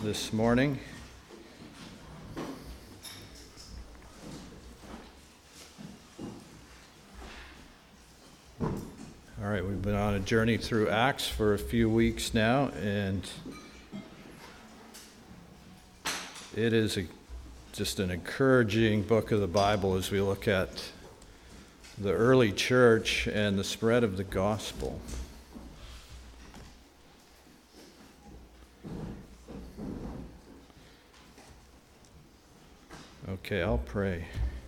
this morning. All right, we've been on a journey through Acts for a few weeks now, and it is just an encouraging book of the Bible as we look at the early church and the spread of the gospel. Okay, I'll pray.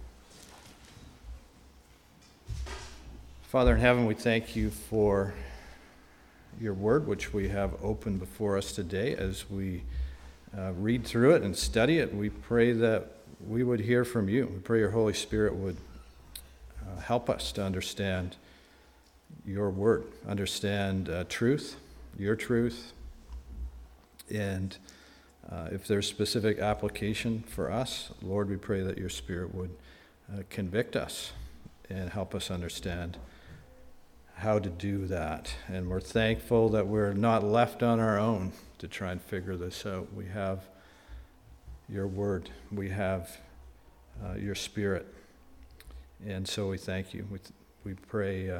Father in heaven, we thank you for your word, which we have open before us today. As we read through it and study it, we pray that we would hear from you. We pray your Holy Spirit would help us to understand your word, understand truth, your truth, and if there's specific application for us, Lord, we pray that your Spirit would convict us and help us understand how to do that. And we're thankful that we're not left on our own to try and figure this out. We have your word. We have your Spirit. And so we thank you. We pray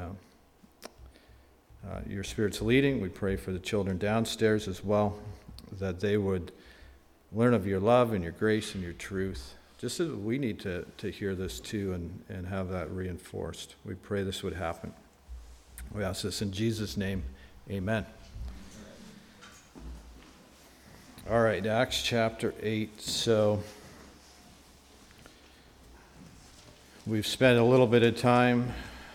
your Spirit's leading. We pray for the children downstairs as well, that they would learn of your love and your grace and your truth. Just as we need to hear this too and have that reinforced. We pray this would happen. We ask this in Jesus' name. Amen. All right, Acts chapter 8. So we've spent a little bit of time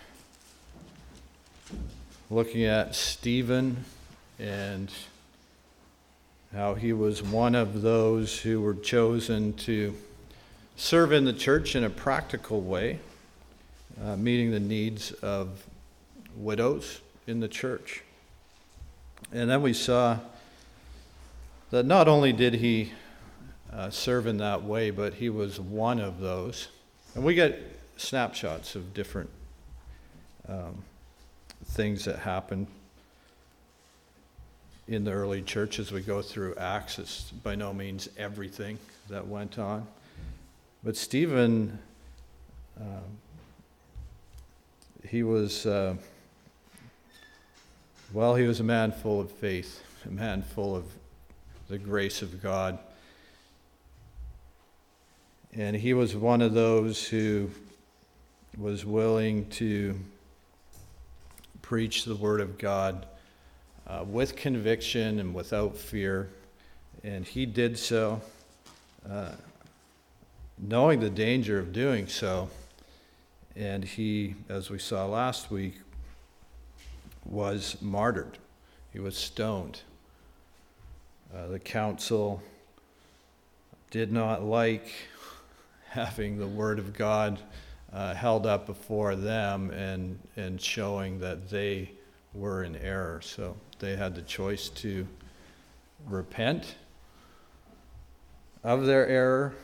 looking at Stephen and how he was one of those who were chosen to serve in the church in a practical way, meeting the needs of widows in the church. And then we saw that not only did he serve in that way, but he was one of those. And we get snapshots of different things that happened in the early church as we go through Acts. It's by no means everything that went on. But Stephen, he was a man full of faith, a man full of the grace of God. And he was one of those who was willing to preach the word of God with conviction and without fear. And he did so, knowing the danger of doing so. And he, as we saw last week, was martyred. He was stoned. The council did not like having the word of God held up before them and showing that they were in error. So they had the choice to repent of their error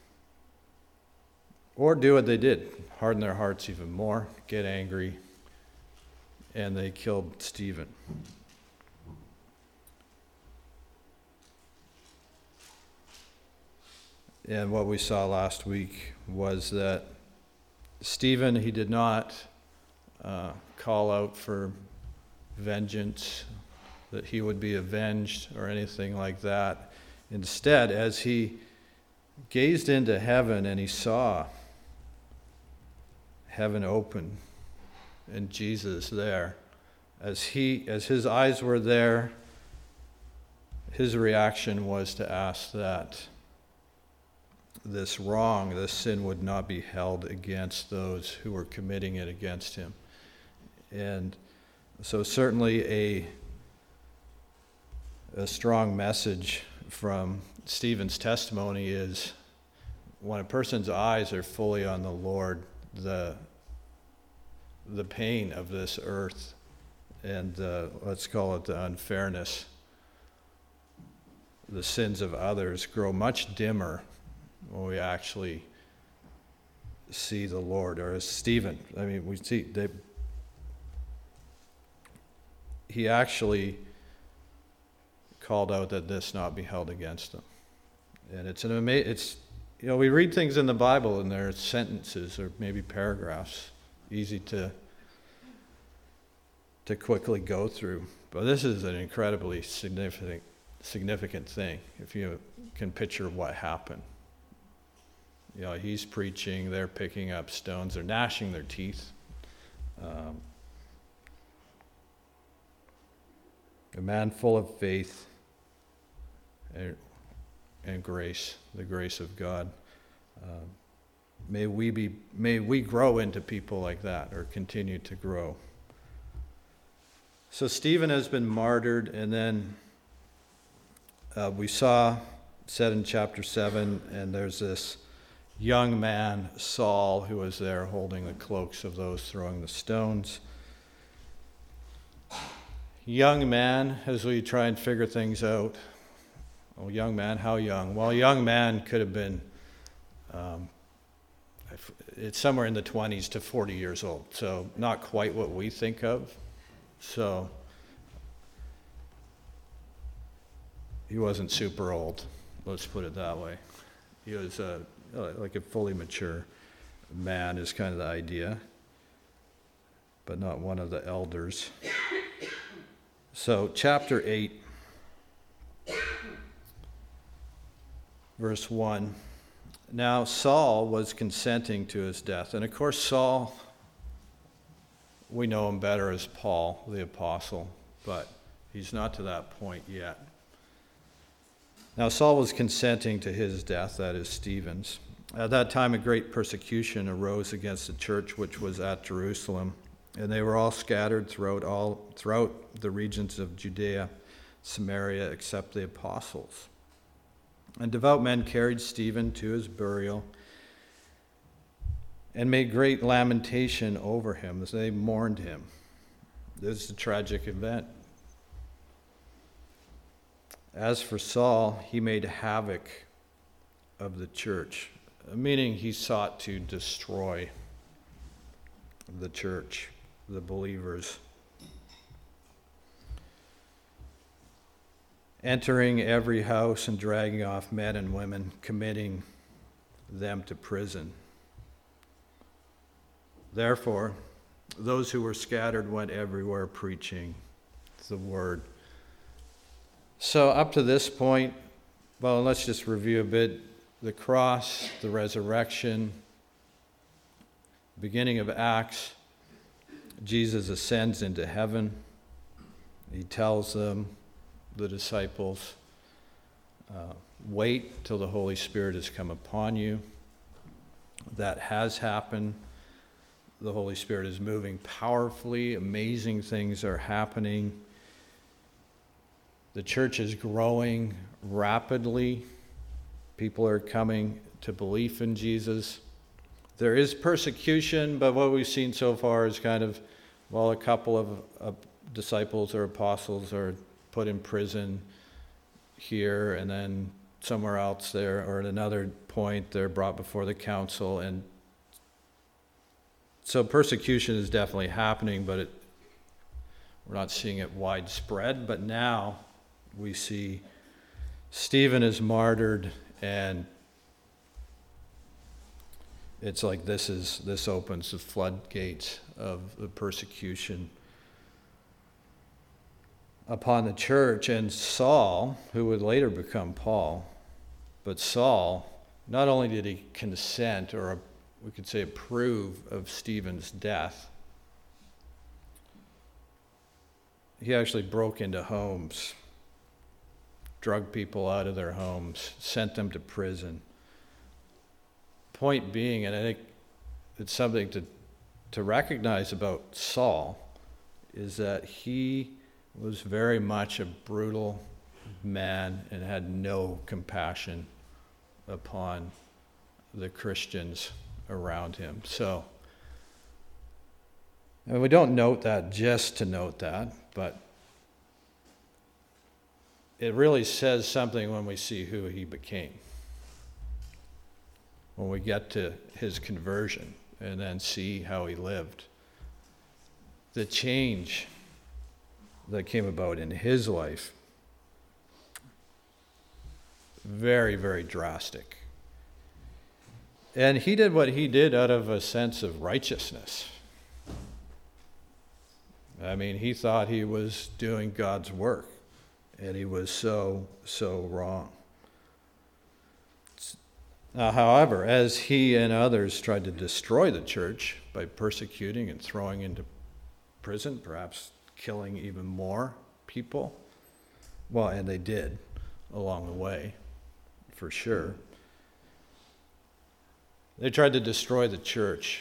or do what they did, harden their hearts even more, get angry, and they killed Stephen. And what we saw last week was that Stephen, he did not call out for vengeance, that he would be avenged or anything like that. Instead, as he gazed into heaven and he saw heaven open and Jesus there, as his eyes were there, his reaction was to ask that this wrong, this sin would not be held against those who were committing it against him. And so certainly a strong message from Stephen's testimony is when a person's eyes are fully on the Lord, the pain of this earth and let's call it the unfairness, the sins of others grow much dimmer when we actually see the Lord. Or as Stephen, we see that he actually called out that this not be held against him. And we read things in the Bible and they're sentences or maybe paragraphs, easy to quickly go through. But this is an incredibly significant thing if you can picture what happened. He's preaching, they're picking up stones, they're gnashing their teeth. A man full of faith and grace, the grace of God. May we grow into people like that, or continue to grow. So Stephen has been martyred, and then we said in chapter 7, and there's this young man, Saul, who was there holding the cloaks of those throwing the stones. Young man, as we try and figure things out. Oh, young man, how young? Well, young man could have been, it's somewhere in the 20s to 40 years old, so not quite what we think of. So he wasn't super old, let's put it that way. He was like a fully mature man is kind of the idea, but not one of the elders. So chapter 8, verse 1. Now Saul was consenting to his death. And of course Saul, we know him better as Paul, the apostle, but he's not to that point yet. Now Saul was consenting to his death, that is Stephen's. At that time a great persecution arose against the church which was at Jerusalem, and they were all scattered throughout the regions of Judea, Samaria, except the apostles. And devout men carried Stephen to his burial and made great lamentation over him as they mourned him. This is a tragic event. As for Saul, he made havoc of the church, meaning he sought to destroy the church, the believers. Entering every house and dragging off men and women, committing them to prison. Therefore, those who were scattered went everywhere preaching the word. So up to this point, well, let's just review a bit. The cross, the resurrection, beginning of Acts, Jesus ascends into heaven. He tells them, the disciples, wait till the Holy Spirit has come upon you. That has happened. The Holy Spirit is moving powerfully. Amazing things are happening. The church is growing rapidly. People are coming to belief in Jesus. There is persecution, but what we've seen so far is kind of, well, a couple of disciples or apostles are put in prison here, and then somewhere else there, or at another point, they're brought before the council. And so persecution is definitely happening, but we're not seeing it widespread. But now we see Stephen is martyred, and it's like this opens the floodgates of the persecution upon the church. And Saul, who would later become Paul, but Saul, not only did he consent, or we could say approve of Stephen's death, he actually broke into homes, drug people out of their homes, sent them to prison. Point being, and I think it's something to recognize about Saul, is that he was very much a brutal man and had no compassion upon the Christians around him. So, and we don't note that just to note that, but it really says something when we see who he became. When we get to his conversion and then see how he lived. The change that came about in his life very, very drastic. And he did what he did out of a sense of righteousness. I mean, he thought he was doing God's work, and he was so wrong. Now, however, as he and others tried to destroy the church by persecuting and throwing into prison, perhaps killing even more people, well, and they did along the way, for sure. They tried to destroy the church.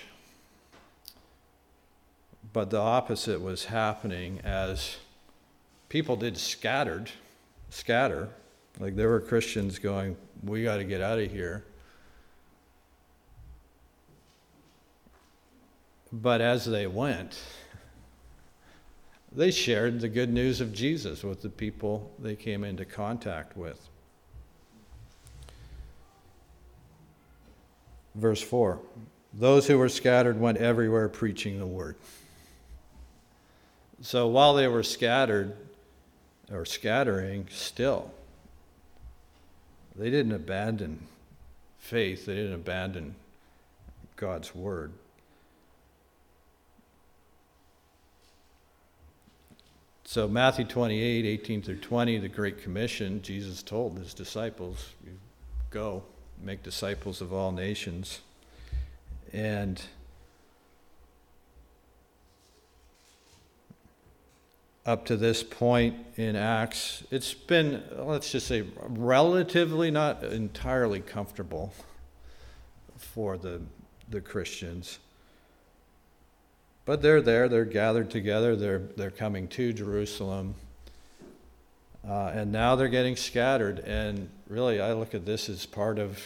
But the opposite was happening as people did scatter. Like there were Christians going, we got to get out of here. But as they went, they shared the good news of Jesus with the people they came into contact with. Verse 4, those who were scattered went everywhere preaching the word. So while they were scattered, or scattering still, they didn't abandon faith. They didn't abandon God's word. So Matthew 28, 18 through 20, the Great Commission, Jesus told his disciples, you go, make disciples of all nations. And up to this point in Acts, it's been, let's just say, relatively not entirely comfortable for the Christians. But they're there, they're gathered together, they're coming to Jerusalem, and now they're getting scattered. And really, I look at this as part of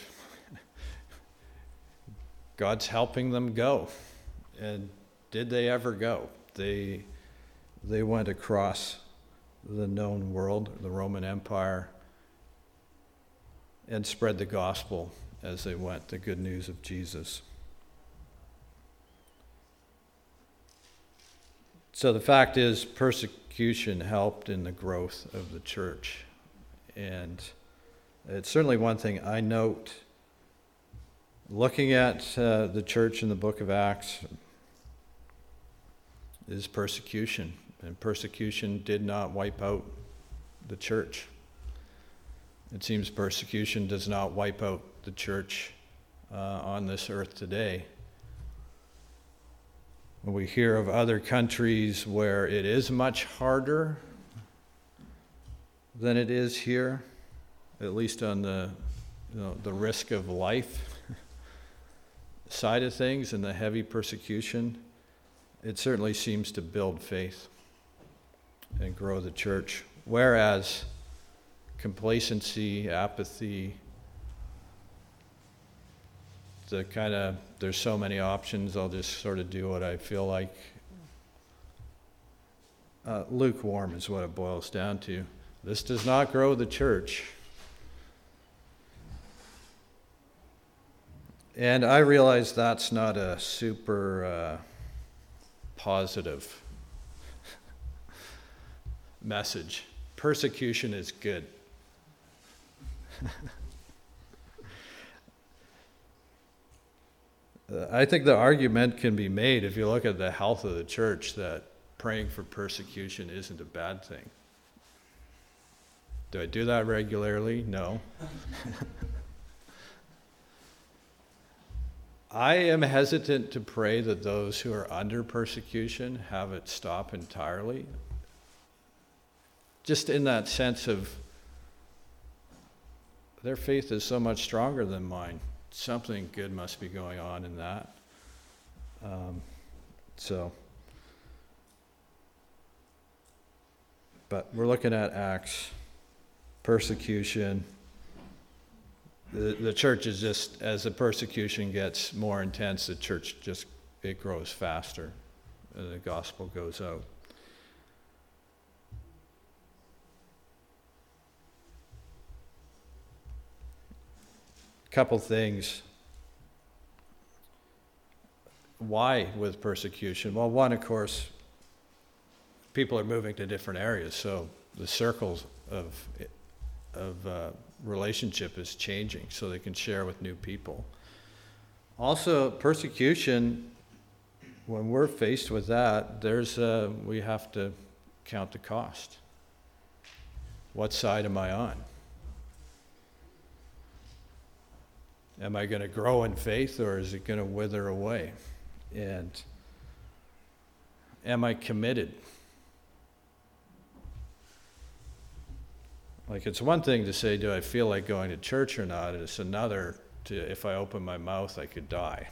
God's helping them go. And did they ever go? They went across the known world, the Roman Empire, and spread the gospel as they went, the good news of Jesus. So the fact is, persecution helped in the growth of the church. And it's certainly one thing I note looking at the church in the book of Acts is persecution. And persecution did not wipe out the church. It seems persecution does not wipe out the church on this earth today. When we hear of other countries where it is much harder than it is here, at least on the risk of life side of things and the heavy persecution, it certainly seems to build faith and grow the church. Whereas complacency, apathy, there's so many options, I'll just sort of do what I feel like. Lukewarm is what it boils down to. This does not grow the church. And I realize that's not a super positive message. Persecution is good. I think the argument can be made, if you look at the health of the church, that praying for persecution isn't a bad thing. Do I do that regularly? No. I am hesitant to pray that those who are under persecution have it stop entirely. Just in that sense of their faith is so much stronger than mine. Something good must be going on in that. But we're looking at Acts, persecution. The church is just, as the persecution gets more intense, the church it grows faster. The gospel goes out. Couple things. Why with persecution? Well, one, of course, people are moving to different areas, so the circles of relationship is changing so they can share with new people. Also, persecution, when we're faced with that, we have to count the cost. What side am I on? Am I going to grow in faith, or is it going to wither away? And am I committed? Like, it's one thing to say, do I feel like going to church or not? It's another to, if I open my mouth, I could die.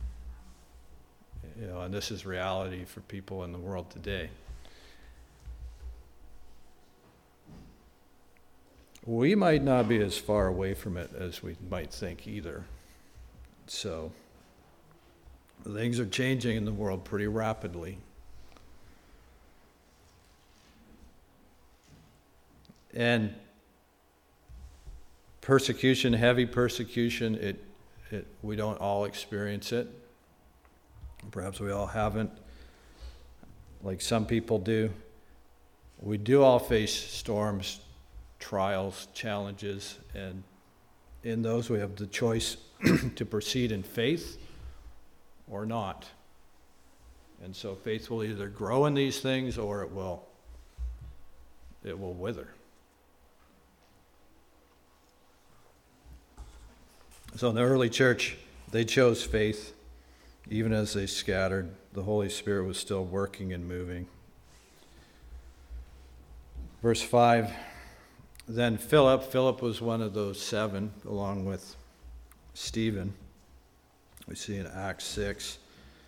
And this is reality for people in the world today. We might not be as far away from it as we might think either. So, things are changing in the world pretty rapidly. And persecution, heavy persecution, we don't all experience it. Perhaps we all haven't, like some people do. We do all face storms, trials, challenges, and in those we have the choice to proceed in faith or not. And so faith will either grow in these things or it will wither. So in the early church, they chose faith. Even as they scattered, the Holy Spirit was still working and moving. Verse 5, then Philip was one of those 7, along with Stephen. We see in Acts 6.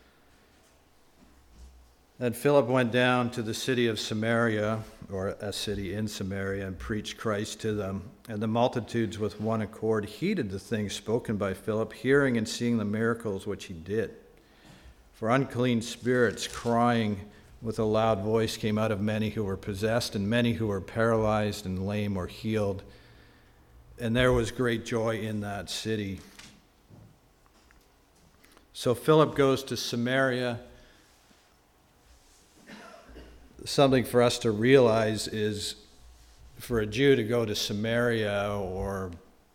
Then Philip went down to the city of Samaria, or a city in Samaria, and preached Christ to them. And the multitudes with one accord heeded the things spoken by Philip, hearing and seeing the miracles which he did. For unclean spirits, crying with a loud voice, came out of many who were possessed, and many who were paralyzed and lame were healed. And there was great joy in that city. So Philip goes to Samaria. Something for us to realize is, for a Jew to go to Samaria or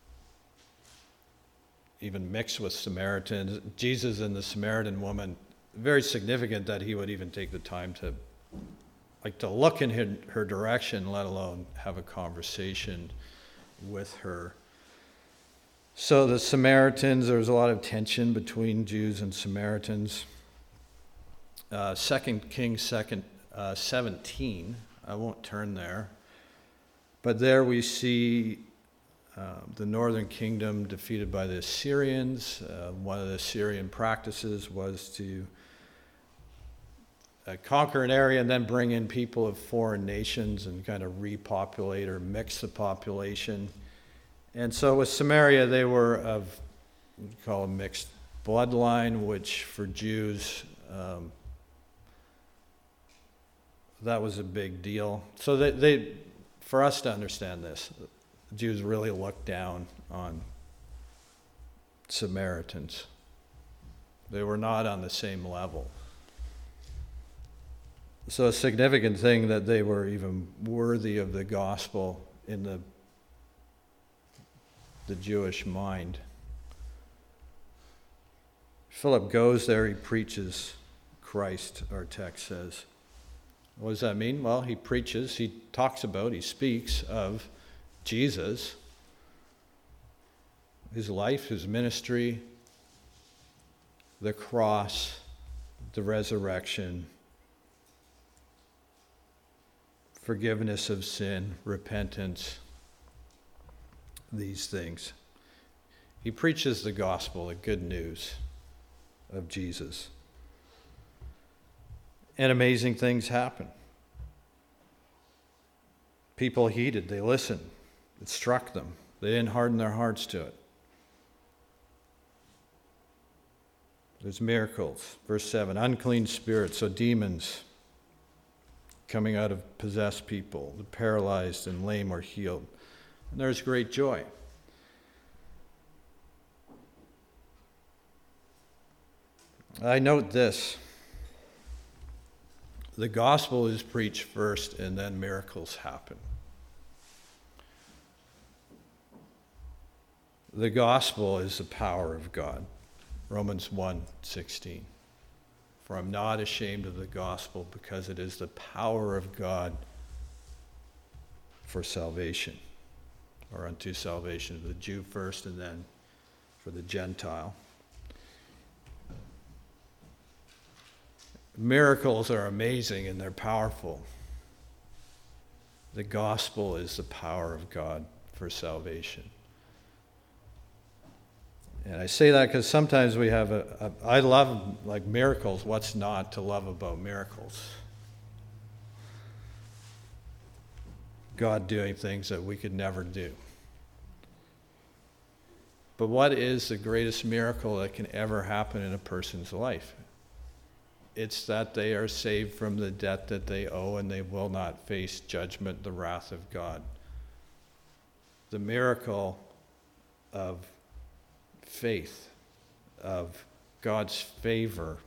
even mix with Samaritans, Jesus and the Samaritan woman, very significant that he would even take the time to look in her direction, let alone have a conversation with her. So the Samaritans, there was a lot of tension between Jews and Samaritans. 2 Kings 17, I won't turn there, but there we see the northern kingdom defeated by the Assyrians. One of the Assyrian practices was to conquer an area and then bring in people of foreign nations and kind of repopulate or mix the population. And so with Samaria, they were of, you call a mixed bloodline, which for Jews, that was a big deal. So they, for us to understand this, Jews really looked down on Samaritans. They were not on the same level. So a significant thing that they were even worthy of the gospel in the Jewish mind. Philip goes there, he preaches Christ, our text says. What does that mean? Well, he preaches, he speaks of Jesus, his life, his ministry, the cross, the resurrection, forgiveness of sin, repentance, these things. He preaches the gospel, the good news of Jesus. And amazing things happen. People heeded, they listened. It struck them. They didn't harden their hearts to it. There's miracles. Verse 7, unclean spirits, so demons coming out of possessed people. The paralyzed and lame are healed. And there's great joy. I note this. The gospel is preached first and then miracles happen. The gospel is the power of God. Romans 1:16. For I'm not ashamed of the gospel, because it is the power of God for salvation, or unto salvation of the Jew first and then for the Gentile. Miracles are amazing and they're powerful. The gospel is the power of God for salvation. And I say that because sometimes we have I love like miracles. What's not to love about miracles? God doing things that we could never do. But what is the greatest miracle that can ever happen in a person's life? It's that they are saved from the debt that they owe and they will not face judgment, the wrath of God. The miracle of faith, of God's favor.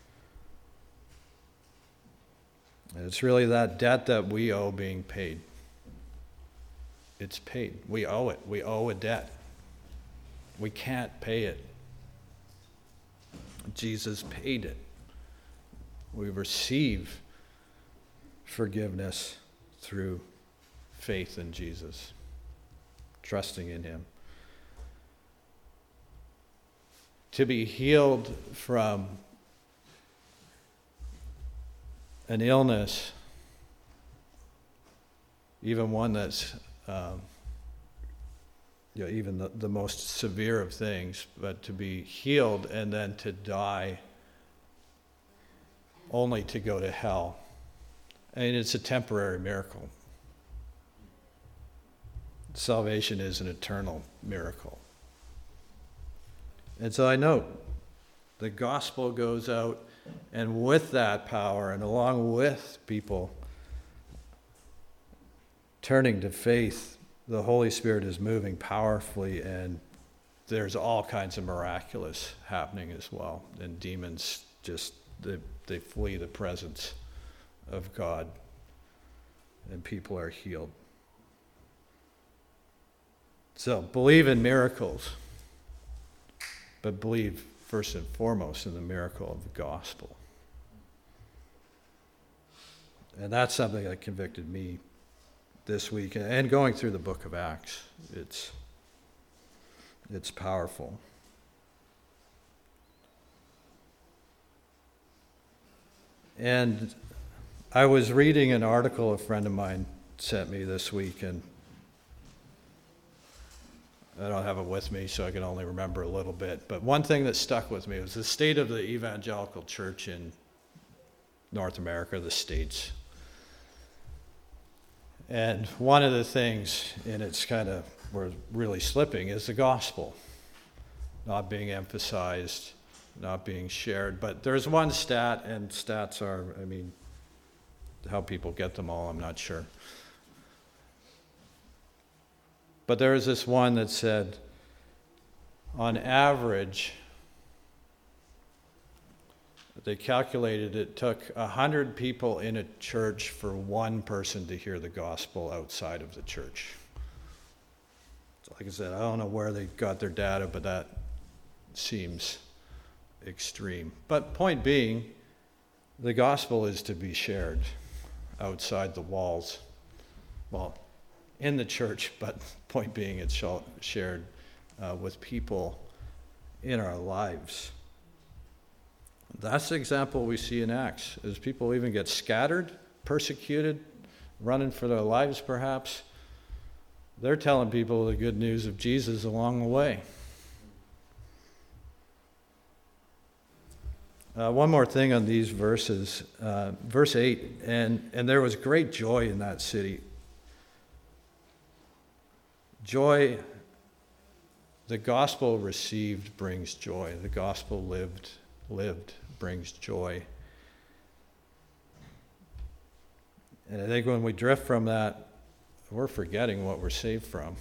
And it's really that debt that we owe being paid. It's paid. We owe it. We owe a debt. We can't pay it. Jesus paid it. We receive forgiveness through faith in Jesus, trusting in him. To be healed from an illness, even one that's even the most severe of things, but to be healed and then to die only to go to hell. I mean, it's a temporary miracle. Salvation is an eternal miracle. And so I note, the gospel goes out, and with that power, and along with people turning to faith, the Holy Spirit is moving powerfully, and there's all kinds of miraculous happening as well. And demons just, they flee the presence of God, and people are healed. So believe in miracles, but believe first and foremost in the miracle of the gospel. And that's something that convicted me this week, and going through the book of Acts. It's powerful. And I was reading an article a friend of mine sent me this week, and I don't have it with me, so I can only remember a little bit. But one thing that stuck with me was the state of the evangelical church in North America, the States. And one of the things, and it's kind of, we're really slipping, is the gospel. Not being emphasized, not being shared. But there's one stat, and stats are, how people get them all, I'm not sure. But there was this one that said, on average, they calculated it took 100 people in a church for one person to hear the gospel outside of the church. So like I said, I don't know where they got their data, but that seems extreme. But point being, the gospel is to be shared outside the walls. Well, in the church, but point being, it's shared with people in our lives. That's the example we see in Acts, as people even get scattered, persecuted, running for their lives perhaps. They're telling people the good news of Jesus along the way. One more thing on these verses. Verse 8, and there was great joy in that city. Joy, the gospel received brings joy. The gospel lived brings joy. And I think when we drift from that, we're forgetting what we're saved from.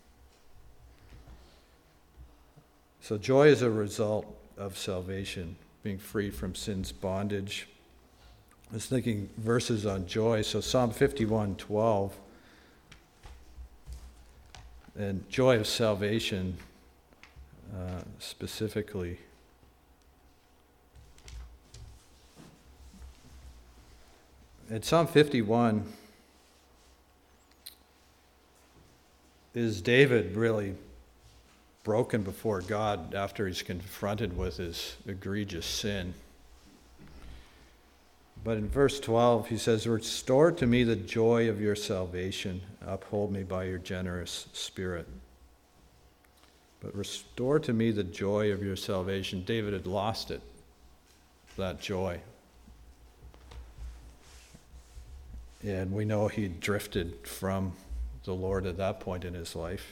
So joy is a result of salvation, being free from sin's bondage. I was thinking verses on joy. So Psalm 51:12, and joy of salvation specifically. In Psalm 51, is David really broken before God after he's confronted with his egregious sin? But in verse 12, he says, "Restore to me the joy of your salvation. Uphold me by your generous spirit." But restore to me the joy of your salvation. David had lost it, that joy. And we know he drifted from the Lord at that point in his life.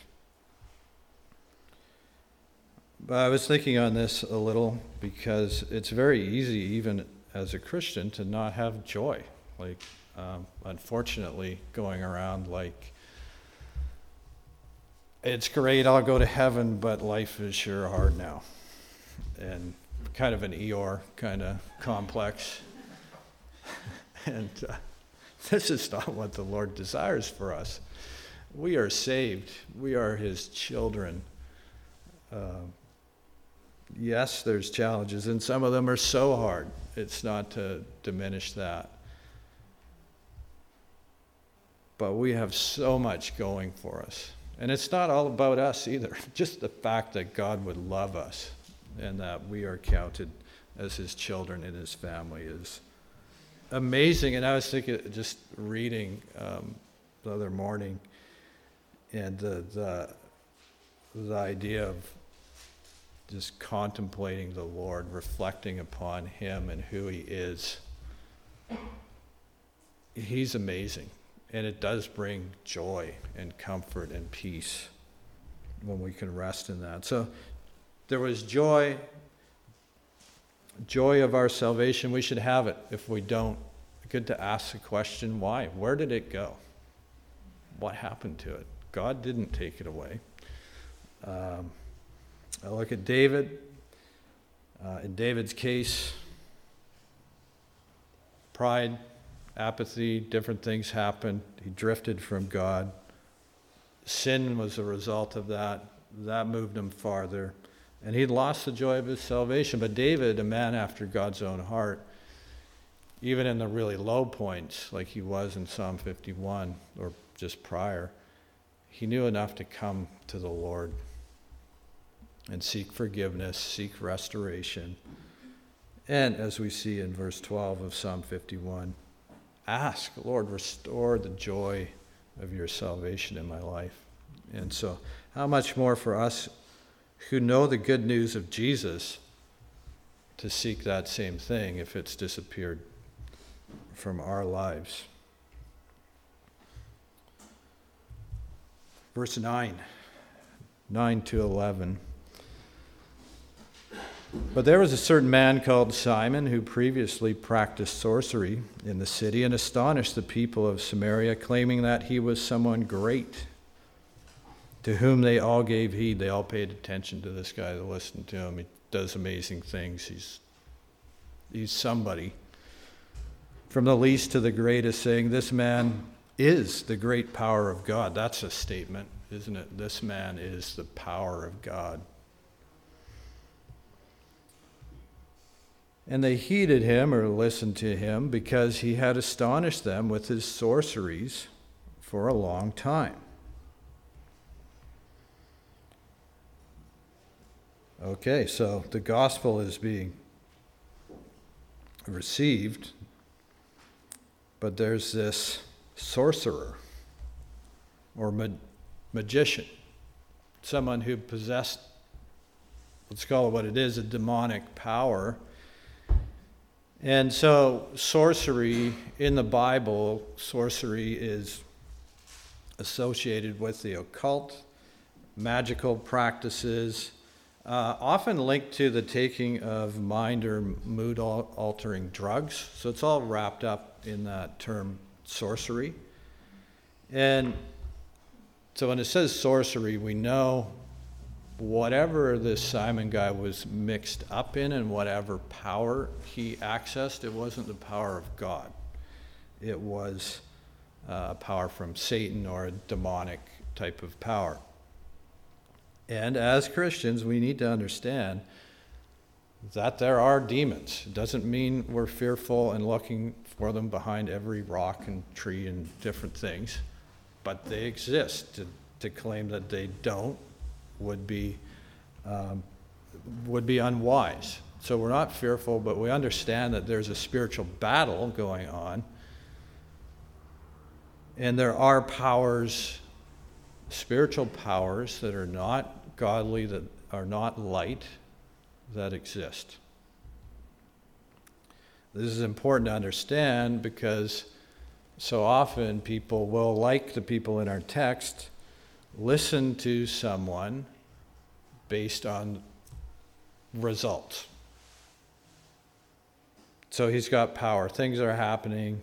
But I was thinking on this a little because it's very easy, even as a Christian, to not have joy. Like, unfortunately, going around like, it's great, I'll go to heaven, but life is sure hard now. And kind of an Eeyore kind of complex. And this is not what the Lord desires for us. We are saved. We are his children. Yes, there's challenges, and some of them are so hard. It's not to diminish that. But we have so much going for us. And it's not all about us either. Just the fact that God would love us and that we are counted as his children in his family is amazing. And I was thinking, just reading the other morning, and the idea of just contemplating the Lord, reflecting upon him and who he is. He's amazing. And it does bring joy and comfort and peace when we can rest in that. So there was joy of our salvation. We should have it. If we don't, good to ask the question, why? Where did it go? What happened to it? God didn't take it away. I look at David. In David's case, pride, apathy, different things happened. He drifted from God. Sin was a result of that. That moved him farther. And he'd lost the joy of his salvation. But David, a man after God's own heart, even in the really low points, like he was in Psalm 51 or just prior, he knew enough to come to the Lord and seek forgiveness, seek restoration. And as we see in verse 12 of Psalm 51, ask, Lord, restore the joy of your salvation in my life. And so how much more for us who know the good news of Jesus to seek that same thing if it's disappeared from our lives. Verse 9 to 11. But there was a certain man called Simon who previously practiced sorcery in the city and astonished the people of Samaria, claiming that he was someone great, to whom they all gave heed. They all paid attention to this guy. They listened to him. He does amazing things. He's somebody. From the least to the greatest, saying, this man is the great power of God. That's a statement, isn't it? This man is the power of God. And they heeded him or listened to him because he had astonished them with his sorceries for a long time. Okay, so the gospel is being received, but there's this sorcerer or magician, someone who possessed, let's call it what it is, a demonic power. And so sorcery in the Bible, sorcery is associated with the occult, magical practices, often linked to the taking of mind or mood-altering drugs. So it's all wrapped up in that term sorcery. And so when it says sorcery, we know whatever this Simon guy was mixed up in and whatever power he accessed, it wasn't the power of God. It was power from Satan or a demonic type of power. And as Christians, we need to understand that there are demons. It doesn't mean we're fearful and looking for them behind every rock and tree and different things, but they exist. To claim that they don't would be unwise. So we're not fearful, but we understand that there's a spiritual battle going on, and there are powers, spiritual powers that are not godly, that are not light, that exist. This is important to understand because so often people will, like the people in our text, listen to someone based on results. So he's got power, things are happening,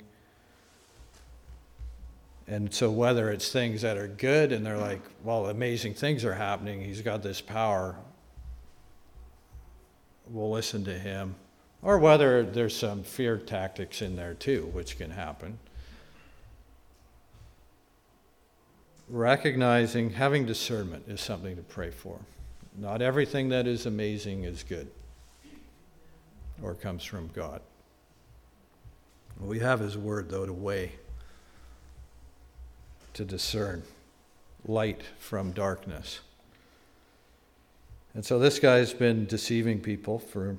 and so whether it's things that are good and they're like, well, amazing things are happening, he's got this power, we'll listen to him. Or whether there's some fear tactics in there too, which can happen. Recognizing, having discernment is something to pray for. Not everything that is amazing is good or comes from God. We have his word, though, to weigh, to discern light from darkness. And so this guy's been deceiving people for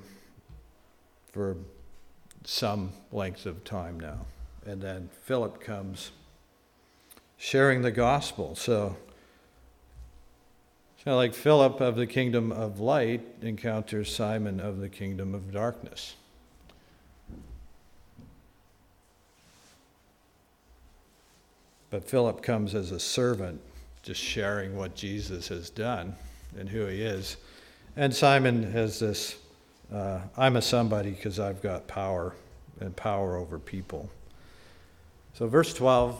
some length of time now. And then Philip comes sharing the gospel. So it's kind of like Philip of the kingdom of light encounters Simon of the kingdom of darkness. But Philip comes as a servant, just sharing what Jesus has done and who he is. And Simon has this, I'm a somebody because I've got power and power over people. So verse 12,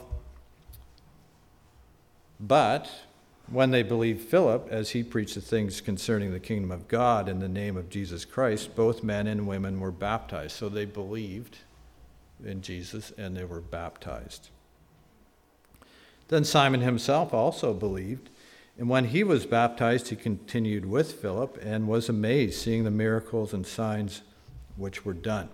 but when they believed Philip, as he preached the things concerning the kingdom of God in the name of Jesus Christ, both men and women were baptized. So they believed in Jesus and they were baptized. Then Simon himself also believed, and when he was baptized, he continued with Philip and was amazed, seeing the miracles and signs which were done.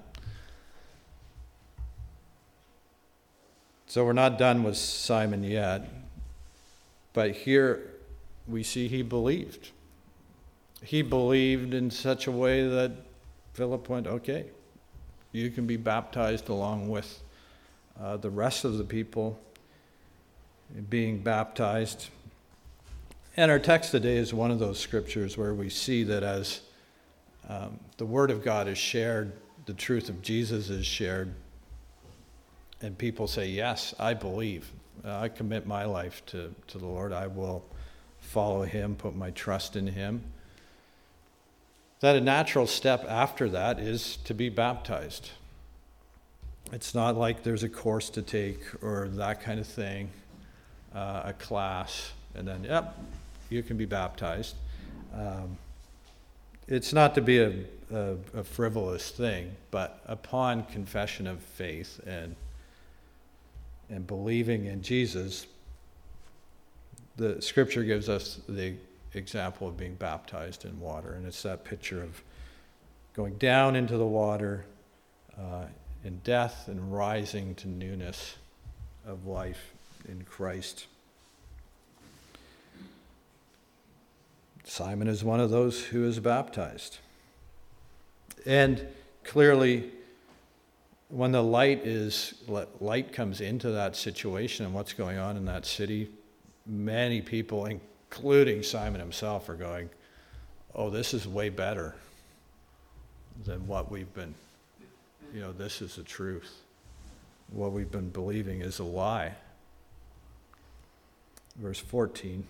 So we're not done with Simon yet, but here we see he believed. He believed in such a way that Philip went, okay, you can be baptized along with the rest of the people being baptized. And our text today is one of those scriptures where we see that as the Word of God is shared, the truth of Jesus is shared, and people say, yes, I believe. I commit my life to the Lord. I will follow him, put my trust in him. That a natural step after that is to be baptized. It's not like there's a course to take or that kind of thing, a class, and then, yep, you can be baptized. It's not to be a frivolous thing, but upon confession of faith and believing in Jesus, the scripture gives us the example of being baptized in water. And it's that picture of going down into the water in death and rising to newness of life in Christ. Simon is one of those who is baptized. And clearly, when the light comes into that situation and what's going on in that city, many people, including Simon himself, are going, oh, this is way better than what we've been, this is the truth. What we've been believing is a lie. Verse 14.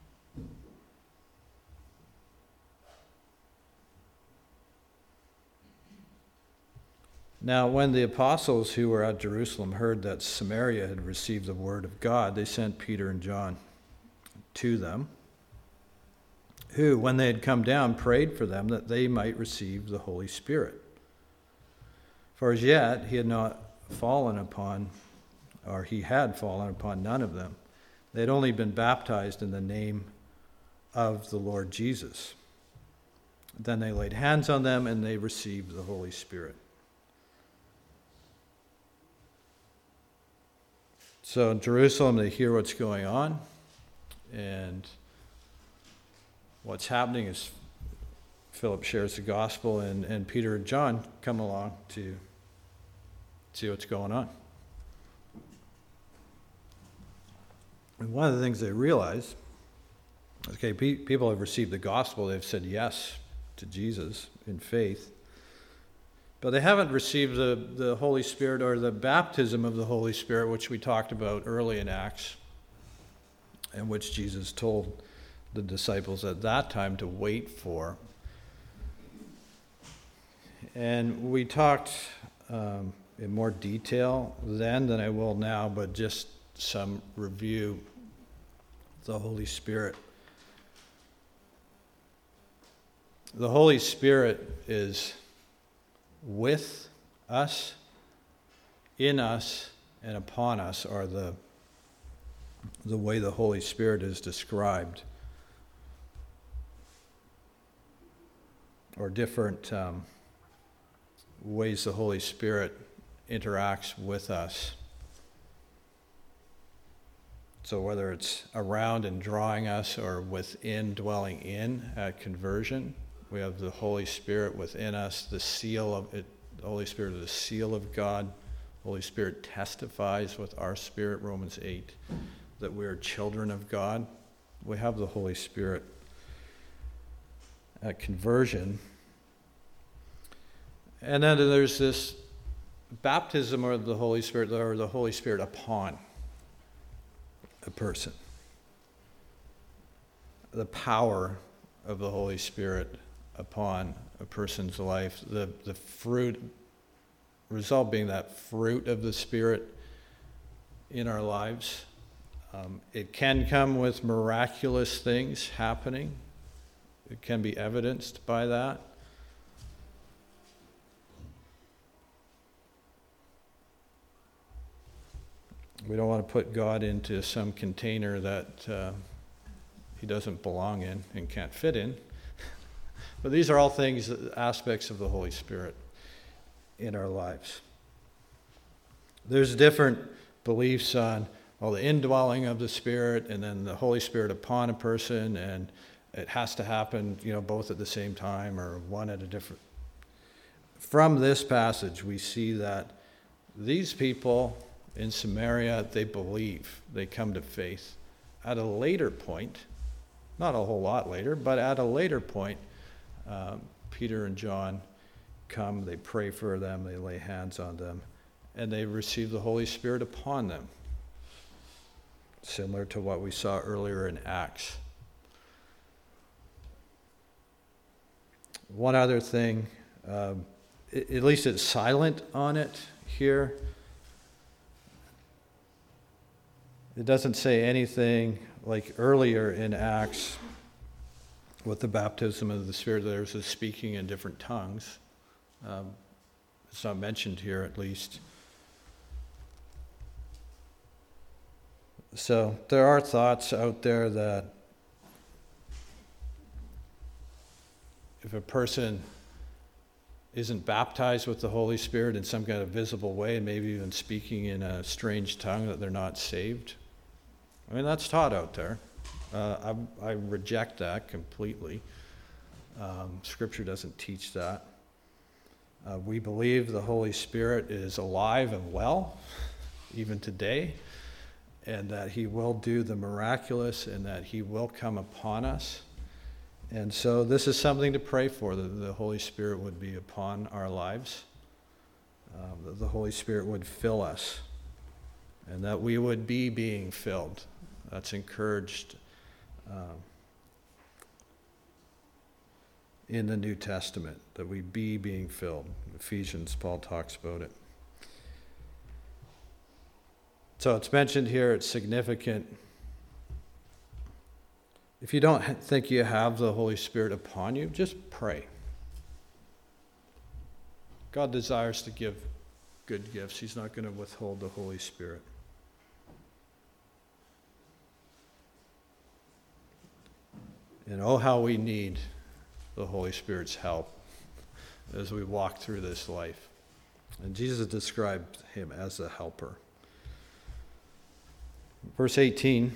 Now, when the apostles who were at Jerusalem heard that Samaria had received the word of God, they sent Peter and John to them, who, when they had come down, prayed for them that they might receive the Holy Spirit. For as yet he had fallen upon none of them. They had only been baptized in the name of the Lord Jesus. Then they laid hands on them and they received the Holy Spirit. So in Jerusalem, they hear what's going on, and what's happening is Philip shares the gospel, and Peter and John come along to see what's going on. And one of the things they realize, okay, people have received the gospel, they've said yes to Jesus in faith, but they haven't received the Holy Spirit or the baptism of the Holy Spirit, which we talked about early in Acts, and which Jesus told the disciples at that time to wait for. And we talked in more detail then than I will now, but just some review. The Holy Spirit. The Holy Spirit is with us, in us, and upon us are the way the Holy Spirit is described. Or different ways the Holy Spirit interacts with us. So whether it's around and drawing us or within, dwelling in at conversion, we have the Holy Spirit within us, the seal of it. The Holy Spirit is the seal of God. The Holy Spirit testifies with our spirit, Romans 8, that we are children of God. We have the Holy Spirit at conversion. And then there's this baptism of the Holy Spirit, or the Holy Spirit upon a person. The power of the Holy Spirit upon a person's life. The fruit, result being that fruit of the Spirit in our lives. It can come with miraculous things happening. It can be evidenced by that. We don't want to put God into some container that he doesn't belong in and can't fit in. But these are all things, aspects of the Holy Spirit in our lives. There's different beliefs on, the indwelling of the Spirit and then the Holy Spirit upon a person, and it has to happen, both at the same time or one at a different. From this passage, we see that these people in Samaria, they believe, they come to faith. At a later point, not a whole lot later, but at a later point, Peter and John come, they pray for them, they lay hands on them, and they receive the Holy Spirit upon them. Similar to what we saw earlier in Acts. One other thing, at least it's silent on it here. It doesn't say anything like earlier in Acts with the baptism of the Spirit. There's a speaking in different tongues. It's not mentioned here, at least. So there are thoughts out there that if a person isn't baptized with the Holy Spirit in some kind of visible way, and maybe even speaking in a strange tongue, that they're not saved. I mean, that's taught out there. I reject that completely. Scripture doesn't teach that. We believe the Holy Spirit is alive and well, even today, and that he will do the miraculous and that he will come upon us. And so this is something to pray for, that the Holy Spirit would be upon our lives, that the Holy Spirit would fill us, and that we would be being filled. That's encouraged in the New Testament, that we be being filled. In Ephesians, Paul talks about it. So it's mentioned here, it's significant. If you don't think you have the Holy Spirit upon you, just pray. God desires to give good gifts. He's not going to withhold the Holy Spirit. And oh, how we need the Holy Spirit's help as we walk through this life. And Jesus described him as a helper. Verse 18,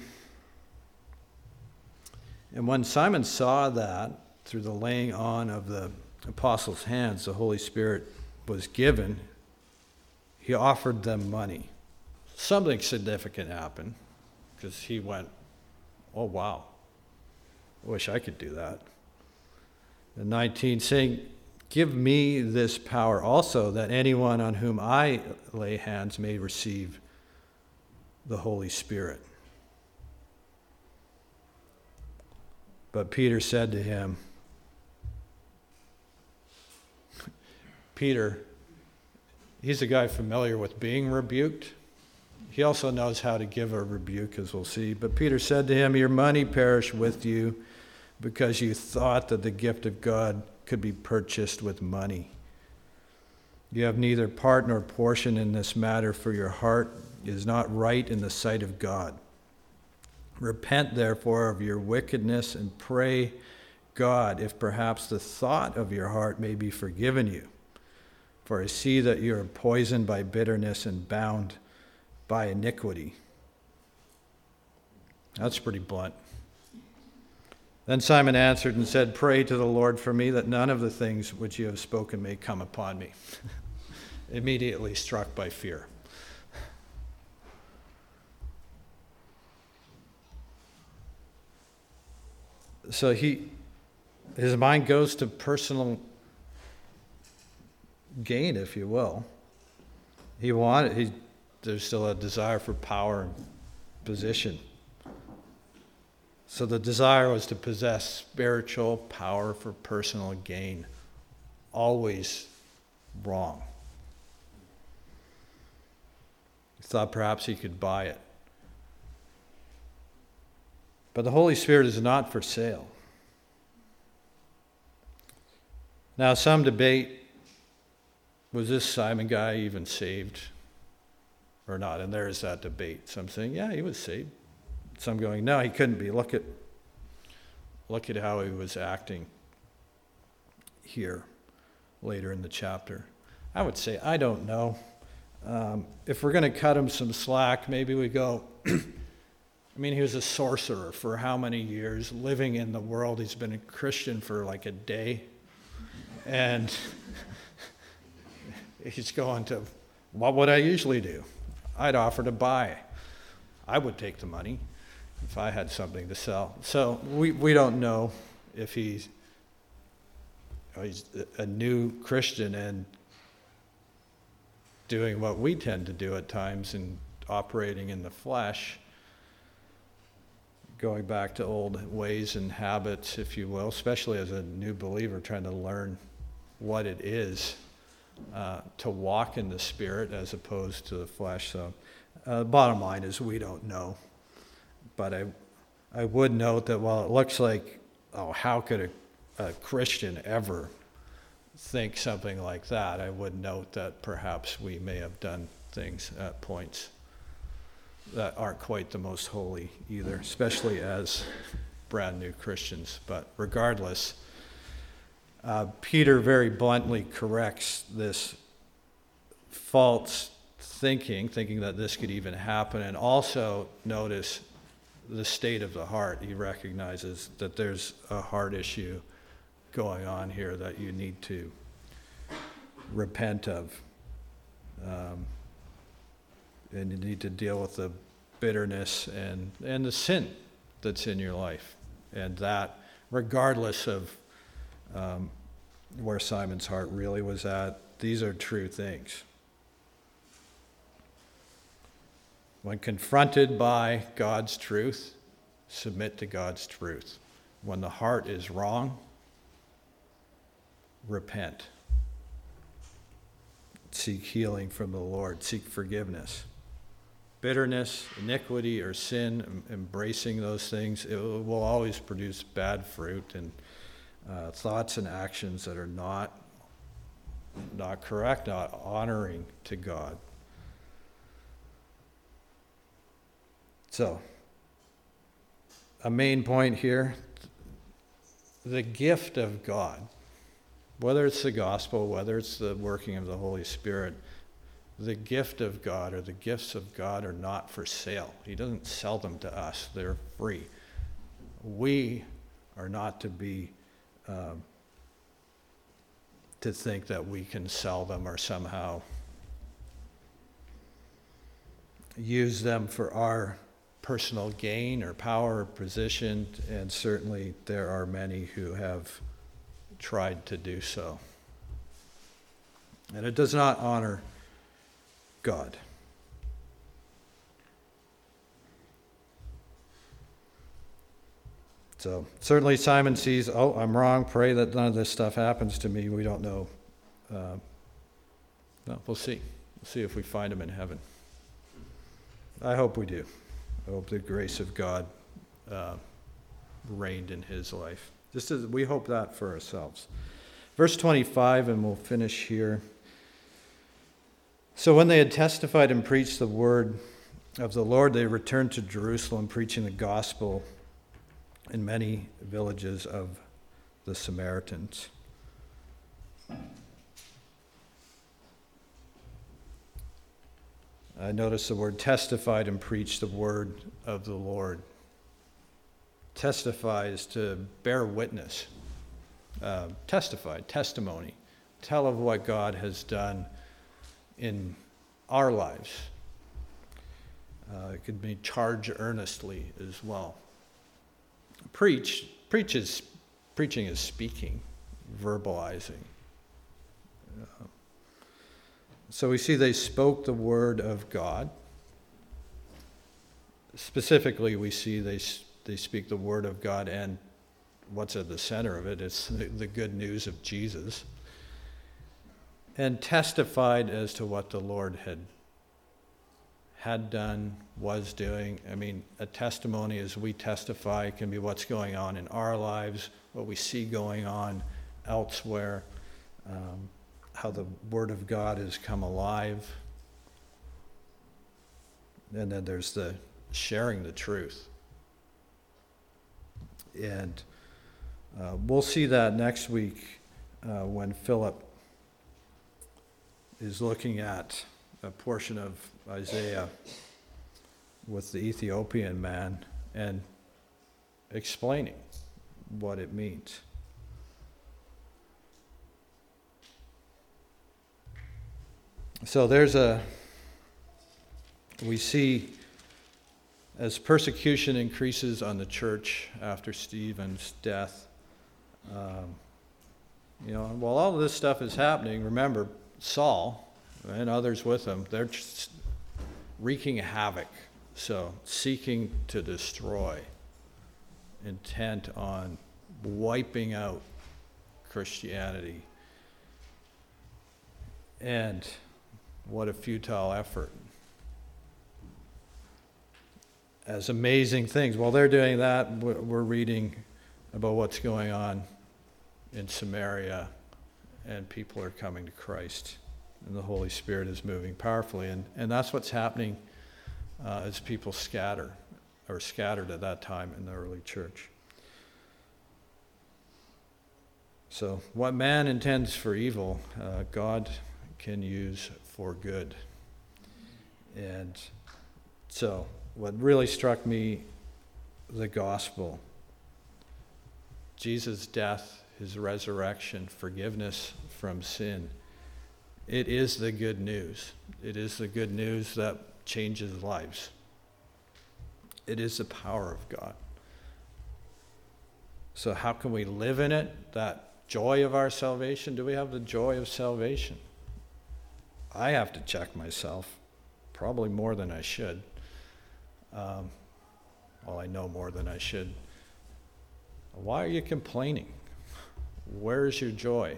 and when Simon saw that through the laying on of the apostles' hands the Holy Spirit was given, he offered them money. Something significant happened because he went, oh wow, I wish I could do that. And 19, saying, give me this power also, that anyone on whom I lay hands may receive the Holy Spirit. But Peter said to him, Peter, he's a guy familiar with being rebuked. He also knows how to give a rebuke, as we'll see. But Peter said to him, your money perish with you, because you thought that the gift of God could be purchased with money. You have neither part nor portion in this matter, for your heart is not right in the sight of God. Repent, therefore, of your wickedness and pray God, if perhaps the thought of your heart may be forgiven you. For I see that you are poisoned by bitterness and bound by iniquity. That's pretty blunt. Then Simon answered and said, pray to the Lord for me, that none of the things which you have spoken may come upon me. Immediately struck by fear. So his mind goes to personal gain, if you will. There's still a desire for power and position. So the desire was to possess spiritual power for personal gain. Always wrong. He thought perhaps he could buy it. But the Holy Spirit is not for sale. Now, some debate, was this Simon guy even saved or not? And there is that debate. Some saying, yeah, he was saved. Some going, no, he couldn't be. Look at how he was acting here later in the chapter. I would say, I don't know. If we're going to cut him some slack, maybe we go, he was a sorcerer for how many years, living in the world. He's been a Christian for like a day. And he's going to, what would I usually do? I'd offer to buy. I would take the money if I had something to sell. So we don't know if he's a new Christian and doing what we tend to do at times and operating in the flesh, going back to old ways and habits, if you will, especially as a new believer trying to learn what it is to walk in the Spirit as opposed to the flesh. So bottom line is we don't know. But I would note that while it looks like, how could a Christian ever think something like that, I would note that perhaps we may have done things at points that aren't quite the most holy either, especially as brand new Christians. But regardless, Peter very bluntly corrects this false thinking that this could even happen, and also notice the state of the heart. He recognizes that there's a heart issue going on here that you need to repent of. And you need to deal with the bitterness and the sin that's in your life. And that, regardless of where Simon's heart really was at, these are true things. When confronted by God's truth, submit to God's truth. When the heart is wrong, repent. Seek healing from the Lord. Seek forgiveness. Bitterness, iniquity, or sin, embracing those things, it will always produce bad fruit and thoughts and actions that are not correct, not honoring to God. So, a main point here, the gift of God, whether it's the gospel, whether it's the working of the Holy Spirit, the gift of God or the gifts of God are not for sale. He doesn't sell them to us. They're free. We are not to be, to think that we can sell them or somehow use them for our personal gain or power or position, and certainly there are many who have tried to do so. And it does not honor God. So certainly Simon sees, oh, I'm wrong, pray that none of this stuff happens to me. We don't know. No, we'll see. We'll see if we find him in heaven. I hope we do. I hope the grace of God reigned in his life. Just as we hope that for ourselves. Verse 25, and we'll finish here. So when they had testified and preached the word of the Lord, they returned to Jerusalem, preaching the gospel in many villages of the Samaritans. I notice the word testified and preached the word of the Lord. Testify is to bear witness. Testify, testimony. Tell of what God has done in our lives. It could be charge earnestly as well. Preaching is speaking, verbalizing. So we see they spoke the word of God. Specifically, we see they speak the word of God, and what's at the center of it is the good news of Jesus. And testified as to what the Lord had done, was doing. I mean, a testimony as we testify can be what's going on in our lives, what we see going on elsewhere, how the Word of God has come alive. And then there's the sharing the truth. And we'll see that next week when Philip is looking at a portion of Isaiah with the Ethiopian man and explaining what it means. So we see as persecution increases on the church after Stephen's death, while all of this stuff is happening, remember Saul and others with him, they're just wreaking havoc, so seeking to destroy, intent on wiping out Christianity. And what a futile effort. As amazing things. While they're doing that, we're reading about what's going on in Samaria, and people are coming to Christ, and the Holy Spirit is moving powerfully. And that's what's happening as people scattered at that time in the early church. So what man intends for evil, God can use for good. And so what really struck me, the gospel, Jesus' death, his resurrection, forgiveness from sin, it is the good news. It is the good news that changes lives. It is the power of God. So how can we live in it? That joy of our salvation? Do we have the joy of salvation? I have to check myself, probably more than I should. I know more than I should. Why are you complaining? Where's your joy?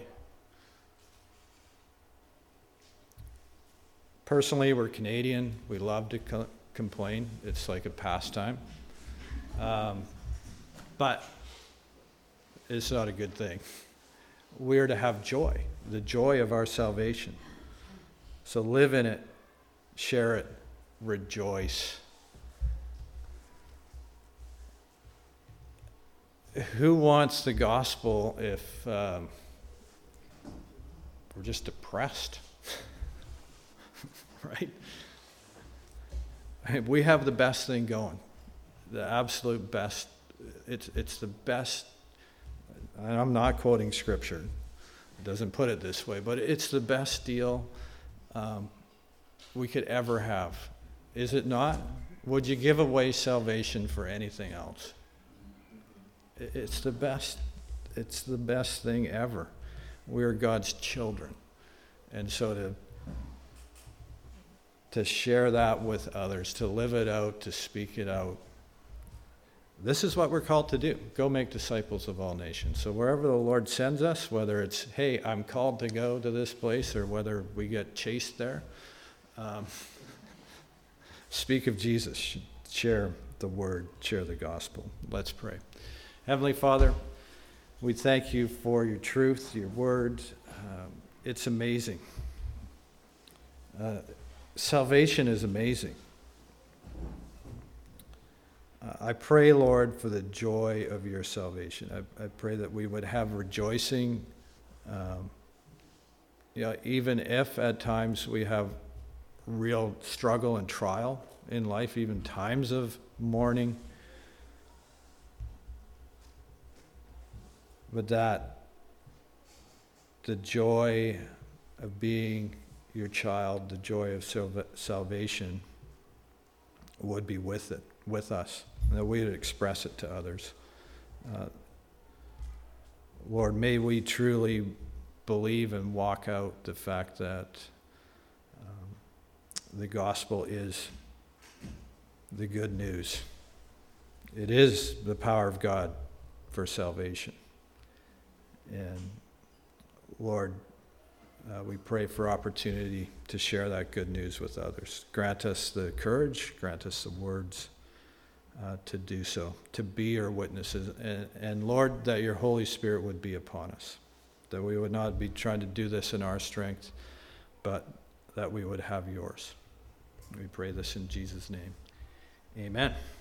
Personally, we're Canadian. We love to complain. It's like a pastime. But it's not a good thing. We're to have joy, the joy of our salvation. So live in it, share it, rejoice. who wants the gospel if we're just depressed? Right? We have the best thing going, the absolute best. It's the best, and I'm not quoting scripture. It doesn't put it this way, but it's the best deal we could ever have. Is it not? Would you give away salvation for anything else? It's the best. It's the best thing ever. We are God's children. And so to share that with others, to live it out, to speak it out, this is what we're called to do. Go make disciples of all nations. So wherever the Lord sends us, whether it's, hey, I'm called to go to this place, or whether we get chased there, speak of Jesus. Share the word. Share the gospel. Let's pray. Heavenly Father, we thank you for your truth, your word. It's amazing. Salvation is amazing. I pray, Lord, for the joy of your salvation. I pray that we would have rejoicing, even if at times we have real struggle and trial in life, even times of mourning. But that the joy of being your child, the joy of salvation would be with us, and that we would express it to others. Lord, may we truly believe and walk out the fact that the gospel is the good news. It is the power of God for salvation. And Lord, we pray for opportunity to share that good news with others. Grant us the courage, grant us the words to do so, to be your witnesses. And Lord, that your Holy Spirit would be upon us, that we would not be trying to do this in our strength, but that we would have yours. We pray this in Jesus' name. Amen.